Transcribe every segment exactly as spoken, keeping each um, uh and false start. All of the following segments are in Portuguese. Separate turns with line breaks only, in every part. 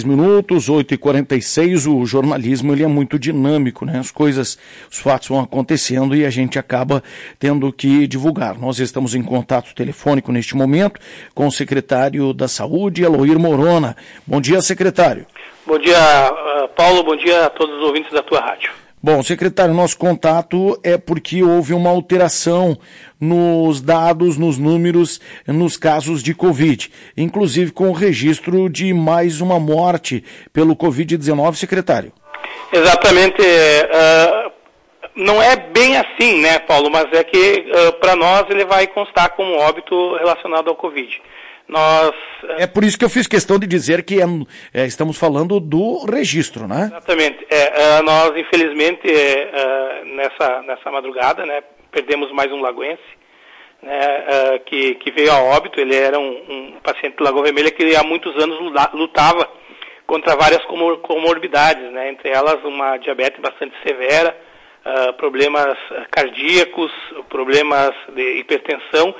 Minutos, oito e quarenta e seis, o jornalismo ele é muito dinâmico, né? As coisas, os fatos vão acontecendo e a gente acaba tendo que divulgar. Nós estamos em contato telefônico neste momento com o secretário da Saúde, Eloir Morona. Bom dia, secretário.
Bom dia, Paulo, bom dia a todos os ouvintes da tua rádio.
Bom, secretário, nosso contato é porque houve uma alteração nos dados, nos números, nos casos de Covid, inclusive com o registro de mais uma morte pelo covid dezenove, secretário.
Exatamente, uh, não é bem assim, né, Paulo, mas é que uh, para nós ele vai constar como óbito relacionado ao Covid. Nós,
é por isso que eu fiz questão de dizer que é, é, estamos falando do registro, né?
Exatamente. É, uh, nós, infelizmente, uh, nessa, nessa madrugada, né, perdemos mais um lagoense, né, uh, que, que veio a óbito. Ele era um, um paciente de Lagoa Vermelha que há muitos anos lutava contra várias comor comorbidades, né, entre elas uma diabetes bastante severa, uh, problemas cardíacos, problemas de hipertensão,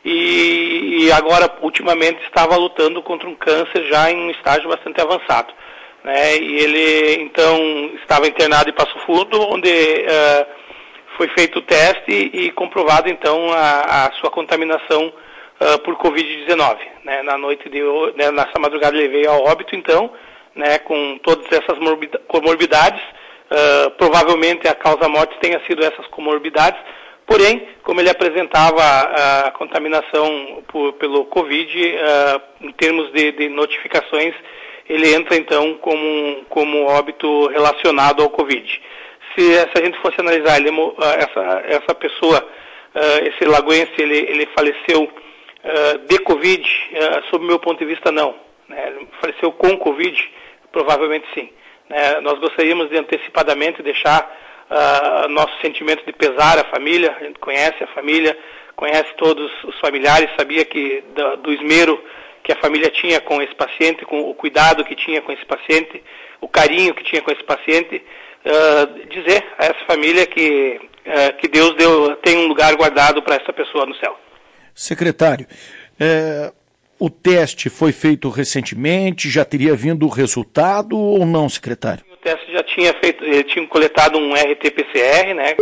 E, e agora, ultimamente, estava lutando contra um câncer já em um estágio bastante avançado, né? E ele, então, estava internado em Passo Fundo, onde uh, foi feito o teste e comprovado, então, a, a sua contaminação uh, por covid dezenove, né? Na noite de, né, nessa madrugada ele veio ao óbito, então, né, com todas essas comorbidades. Uh, provavelmente a causa-morte tenha sido essas comorbidades. Porém, como ele apresentava a contaminação por, pelo Covid, uh, em termos de, de notificações, ele entra então como, como óbito relacionado ao Covid. Se, se a gente fosse analisar ele, essa, essa pessoa, uh, esse lagoense, ele, ele faleceu uh, de Covid, uh, sob o meu ponto de vista não. Né? Ele faleceu com Covid, provavelmente sim. Né? Nós gostaríamos de antecipadamente deixar Uh, nosso sentimento de pesar à família. A gente conhece a família, conhece todos os familiares, sabia que do, do esmero que a família tinha com esse paciente, com o cuidado que tinha com esse paciente, o carinho que tinha com esse paciente, uh, dizer a essa família que, uh, que Deus deu, tem um lugar guardado para essa pessoa no céu.
Secretário, é, o teste foi feito recentemente, já teria vindo o resultado ou não, secretário?
O teste já tinha feito, ele tinha coletado um R T P C R, né,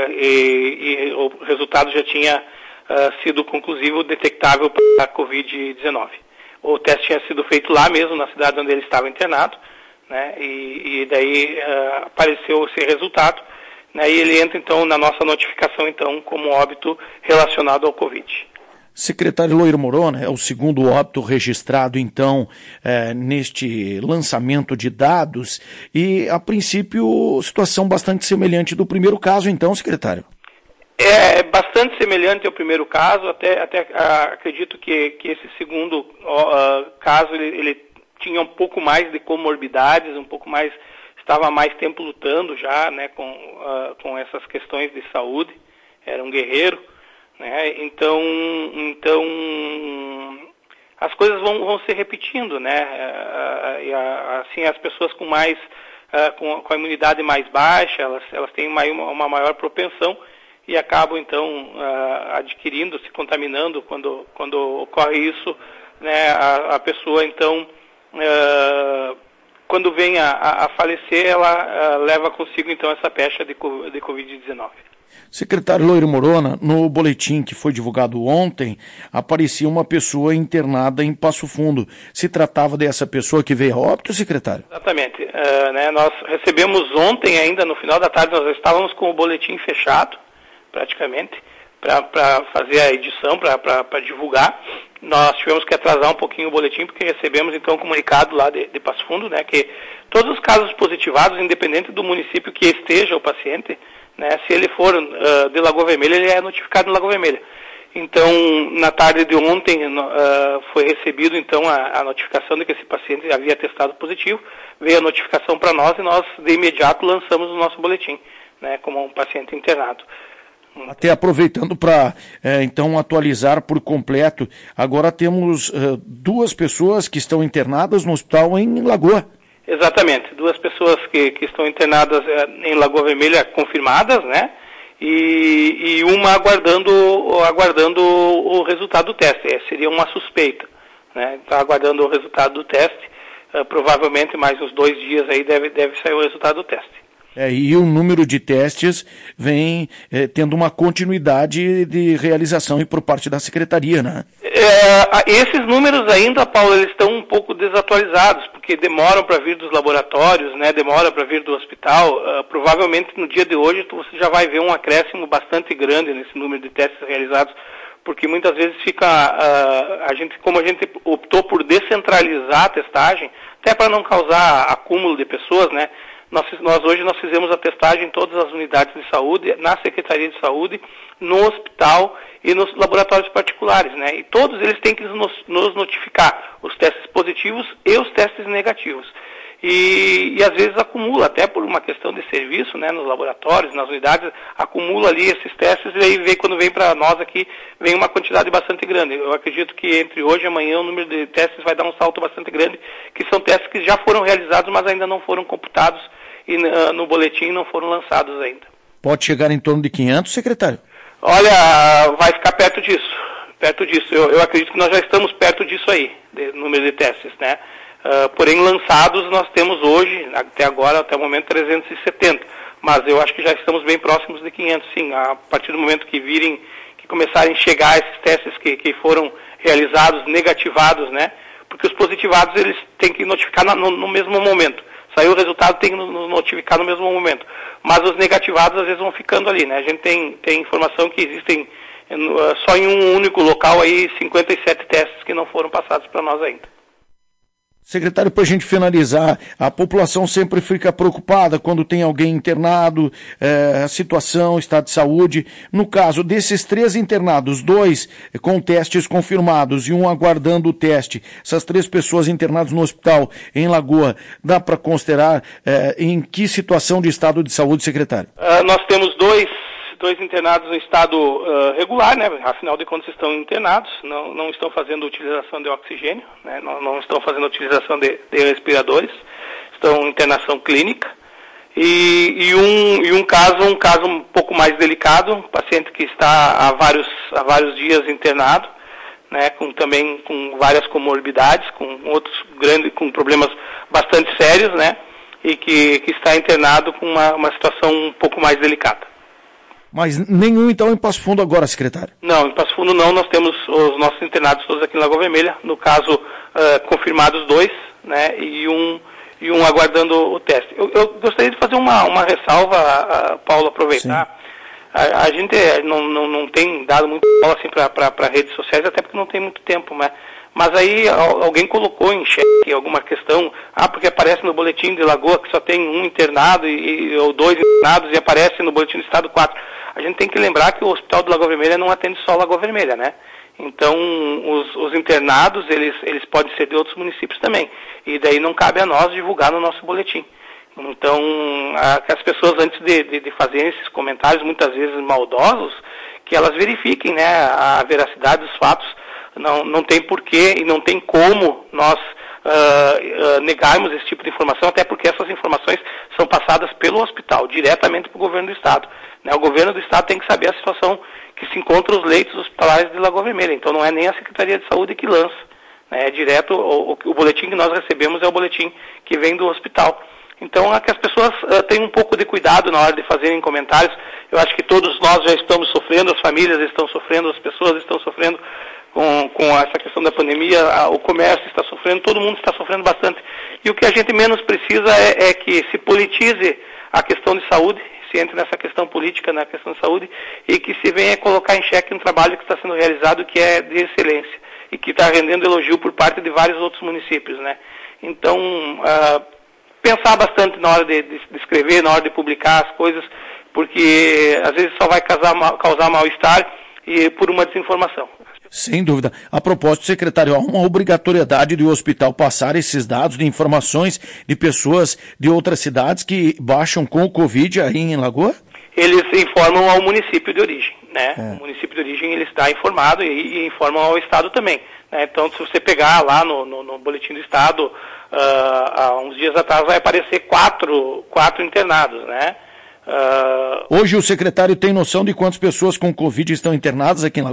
e, e o resultado já tinha uh, sido conclusivo, detectável para a covid dezenove. O teste tinha sido feito lá mesmo, na cidade onde ele estava internado, né, e, e daí uh, apareceu esse resultado, né, e ele entra então na nossa notificação então como óbito relacionado ao Covid.
Secretário Eloir Morona, é o segundo óbito registrado, então, é, neste lançamento de dados e, a princípio, situação bastante semelhante do primeiro caso, então, secretário?
É bastante semelhante ao primeiro caso, até, até uh, acredito que, que esse segundo uh, caso, ele, ele tinha um pouco mais de comorbidades, um pouco mais, estava mais tempo lutando já, né, com, uh, com essas questões de saúde, era um guerreiro. Né? Então, então, as coisas vão, vão se repetindo, né? E, assim, as pessoas com mais, com, com a imunidade mais baixa, elas, elas têm uma, uma maior propensão e acabam, então, adquirindo, se contaminando quando, quando ocorre isso, né? A, a pessoa, então, quando vem a, a falecer, ela leva consigo, então, essa pecha de, de covid dezenove.
Secretário Eloir Morona, no boletim que foi divulgado ontem, aparecia uma pessoa internada em Passo Fundo. Se tratava dessa pessoa que veio a óbito, secretário?
Exatamente. Uh, né, nós recebemos ontem ainda, no final da tarde, nós estávamos com o boletim fechado, praticamente, para fazer a edição, para divulgar. Nós tivemos que atrasar um pouquinho o boletim, porque recebemos, então, um comunicado lá de, de Passo Fundo, né, que todos os casos positivados, independente do município que esteja o paciente, né, se ele for uh, de Lagoa Vermelha, ele é notificado em Lagoa Vermelha. Então, na tarde de ontem, uh, foi recebido, então, a, a notificação de que esse paciente havia testado positivo, veio a notificação para nós e nós, de imediato, lançamos o nosso boletim, né, como um paciente internado.
Até aproveitando para, é, então, atualizar por completo, agora temos uh, duas pessoas que estão internadas no hospital em Lagoa.
Exatamente, duas pessoas que, que estão internadas em Lagoa Vermelha confirmadas, né? E, e uma aguardando, aguardando o resultado do teste. É, seria uma suspeita, né? Está aguardando o resultado do teste. uh, provavelmente mais uns dois dias aí deve, deve sair o resultado do teste.
É, e o número de testes vem é, tendo uma continuidade de realização e por parte da Secretaria, né?
É, esses números ainda, Paulo, eles estão um pouco desatualizados, porque demoram para vir dos laboratórios, né? Demora para vir do hospital. Uh, provavelmente no dia de hoje você já vai ver um acréscimo bastante grande nesse número de testes realizados, porque muitas vezes fica, uh, a gente, como a gente optou por descentralizar a testagem, até para não causar acúmulo de pessoas, né? Nós, nós hoje nós fizemos a testagem em todas as unidades de saúde, na Secretaria de Saúde, no hospital e nos laboratórios particulares, né? E todos eles têm que nos, nos notificar os testes positivos e os testes negativos. E, e às vezes acumula, até por uma questão de serviço, né, nos laboratórios, nas unidades, acumula ali esses testes e aí vem, quando vem para nós aqui, vem uma quantidade bastante grande. Eu acredito que entre hoje e amanhã o número de testes vai dar um salto bastante grande, que são testes que já foram realizados, mas ainda não foram computados e uh, no boletim não foram lançados ainda.
Pode chegar em torno de quinhentos, secretário?
Olha, vai ficar perto disso, perto disso. Eu, eu acredito que nós já estamos perto disso aí, de número de testes, né? Uh, porém, lançados nós temos hoje, até agora, até o momento, trezentos e setenta. Mas eu acho que já estamos bem próximos de quinhentos, sim. A partir do momento que virem, que começarem a chegar esses testes que, que foram realizados, negativados, né? Porque os positivados, eles têm que notificar no, no mesmo momento. Saiu o resultado, tem que nos notificar no mesmo momento. Mas os negativados, às vezes, vão ficando ali, né? A gente tem, tem informação que existem uh, só em um único local aí, cinquenta e sete testes que não foram passados para nós ainda.
Secretário, para a gente finalizar, a população sempre fica preocupada quando tem alguém internado, é, a situação, estado de saúde. No caso desses três internados, dois com testes confirmados e um aguardando o teste, essas três pessoas internadas no hospital em Lagoa, dá para considerar é, em que situação de estado de saúde, secretário?
Uh, nós temos dois... dois internados no estado uh, regular, né? Afinal de contas estão internados, não, não estão fazendo utilização de oxigênio, né? não, não estão fazendo utilização de, de respiradores, estão em internação clínica. E, e, um, e um caso, um caso um pouco mais delicado, um paciente que está há vários, há vários dias internado, né? Com, também com várias comorbidades, com outros grandes, com problemas bastante sérios, né? E que, que está internado com uma, uma situação um pouco mais delicada.
Mas nenhum, então, em Passo Fundo agora, secretário?
Não, em Passo Fundo não, nós temos os nossos internados todos aqui em Lagoa Vermelha, no caso, uh, confirmados dois, né, e um, e um aguardando o teste. Eu, eu gostaria de fazer uma, uma ressalva, uh, Paulo, aproveitar. A, a gente não, não, não tem dado muito bola assim, para redes sociais, até porque não tem muito tempo, né? Mas aí alguém colocou em xeque alguma questão, ah, porque aparece no boletim de Lagoa que só tem um internado e, ou dois internados e aparece no boletim do estado quatro. A gente tem que lembrar que o Hospital de Lagoa Vermelha não atende só Lagoa Vermelha, né? Então, os, os internados, eles, eles podem ser de outros municípios também. E daí não cabe a nós divulgar no nosso boletim. Então, a, que as pessoas, antes de, de, de fazerem esses comentários, muitas vezes maldosos, que elas verifiquem, né, a veracidade dos fatos. Não, não tem porquê e não tem como nós uh, uh, negarmos esse tipo de informação, até porque essas informações são passadas pelo hospital, diretamente para o governo do estado. Né? O governo do estado tem que saber a situação que se encontra os leitos hospitalares de Lagoa Vermelha, então não é nem a Secretaria de Saúde que lança. Né? É direto, o, o boletim que nós recebemos é o boletim que vem do hospital. Então, é que as pessoas uh, tenham um pouco de cuidado na hora de fazerem comentários. Eu acho que todos nós já estamos sofrendo, as famílias estão sofrendo, as pessoas estão sofrendo com, com essa questão da pandemia, a, o comércio está sofrendo, todo mundo está sofrendo bastante. E o que a gente menos precisa é, é que se politize a questão de saúde, se entre nessa questão política, na questão de saúde, e que se venha colocar em xeque um trabalho que está sendo realizado, que é de excelência, e que está rendendo elogio por parte de vários outros municípios, né? Então, uh, pensar bastante na hora de, de, de escrever, na hora de publicar as coisas, porque às vezes só vai causar, causar mal-estar e por uma desinformação.
Sem dúvida. A propósito, secretário, há uma obrigatoriedade do hospital passar esses dados de informações de pessoas de outras cidades que baixam com o Covid aí em Lagoa?
Eles informam ao município de origem, né?
É.
O município de origem ele está informado e, e informam ao estado também. Né? Então, se você pegar lá no, no, no boletim do estado, uh, há uns dias atrás vai aparecer quatro, quatro internados, né?
Uh... Hoje o secretário tem noção de quantas pessoas com Covid estão internadas aqui em Lagoa?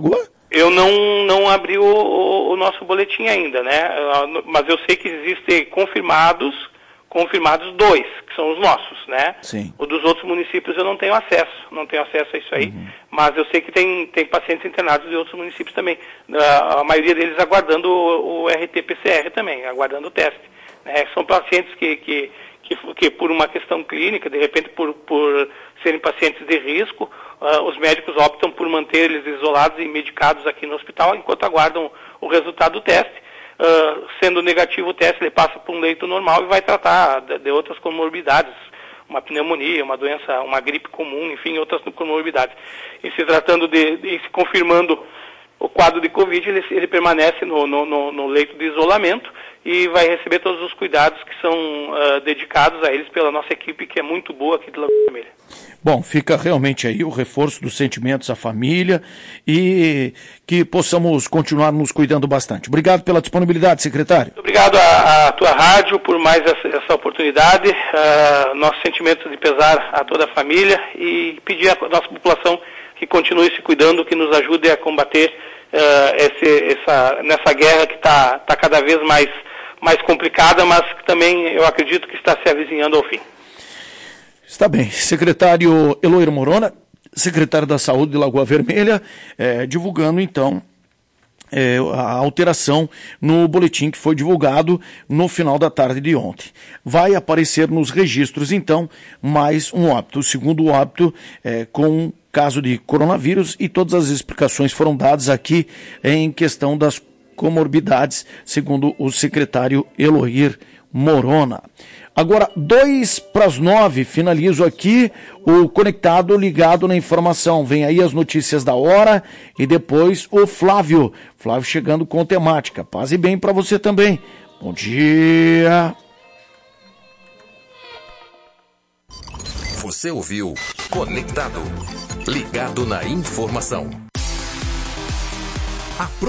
Eu não, não abri o, o, o nosso boletim ainda, né? Mas eu sei que existem confirmados, confirmados dois, que são os nossos, né?
Sim.
O dos outros municípios eu não tenho acesso, não tenho acesso a isso aí, uhum. Mas eu sei que tem, tem pacientes internados de outros municípios também. A, a maioria deles aguardando o, o R T P C R também, aguardando o teste. Né? São pacientes que, que, que, que por uma questão clínica, de repente por, por serem pacientes de risco, uh, os médicos optam por manter eles isolados e medicados aqui no hospital enquanto aguardam o resultado do teste. Uh, sendo negativo o teste, ele passa por um leito normal e vai tratar de, de outras comorbidades, uma pneumonia, uma doença, uma gripe comum, enfim, outras comorbidades. E se tratando de, de se confirmando o quadro de Covid, ele, ele permanece no, no, no, no leito de isolamento e vai receber todos os cuidados que são uh, dedicados a eles pela nossa equipe, que é muito boa aqui de Lagoa Vermelha.
Bom, fica realmente aí o reforço dos sentimentos à família e que possamos continuar nos cuidando bastante. Obrigado pela disponibilidade, secretário.
Muito obrigado à, à tua rádio por mais essa, essa oportunidade. Uh, nossos sentimentos de pesar a toda a família e pedir à nossa população que continue se cuidando, que nos ajude a combater uh, esse, essa, nessa guerra que está tá cada vez mais, mais complicada, mas que também eu acredito que está se avizinhando ao fim.
Está bem. Secretário Eloir Morona, secretário da Saúde de Lagoa Vermelha, eh, divulgando então eh, a alteração no boletim que foi divulgado no final da tarde de ontem. Vai aparecer nos registros então mais um óbito, o segundo óbito eh, com caso de coronavírus, e todas as explicações foram dadas aqui em questão das comorbidades, segundo o secretário Eloir Morona. Agora, dois para as nove, finalizo aqui o Conectado Ligado na Informação. Vem aí as notícias da hora e depois o Flávio. Flávio chegando com temática. Paz e bem para você também. Bom dia.
Você ouviu Conectado, ligado na informação. A